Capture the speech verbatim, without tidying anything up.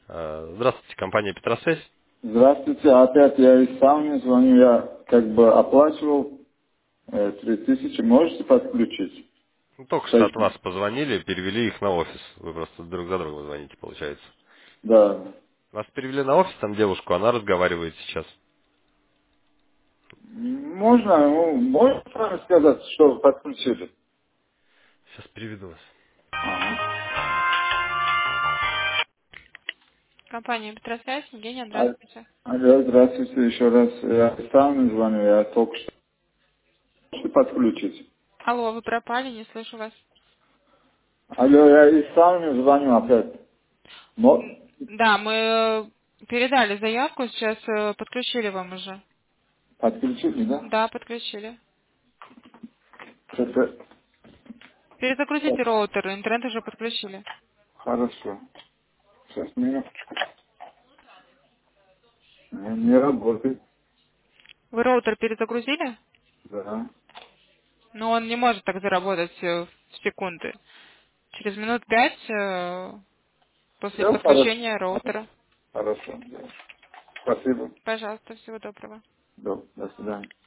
Э, Здравствуйте, компания Петросвязь. Здравствуйте, опять я из Сауны звоню, я как бы оплачивал э, три тысячи, можете подключить? Ну, только что от Кстати, вас позвонили, перевели их на офис. Вы просто друг за другом звоните, получается. да. Вас перевели на офис, там девушку, она разговаривает сейчас. Можно, ну, можно сами сказать, что вы подключили? Сейчас переведу вас. Ага. Компания Петросвязь, Евгения, А- здравствуйте. Алло, здравствуйте еще раз. Я из Сауны звоню, я только что. Можете подключить? Алло, вы пропали, не слышу вас. Алло, я из Сауны звоню опять. Мо- Да, мы э, передали заявку, сейчас э, подключили вам уже. Подключили, да? Да, подключили. Это... Перезагрузите роутер, интернет уже подключили. Хорошо. Сейчас, минуточку. Не не работает. Вы роутер перезагрузили? Да. Но он не может так заработать э, в секунды. Через минут пять э, после Все хорошо. подключения роутера. Хорошо. Да. Спасибо. Пожалуйста, всего доброго. До, до свидания.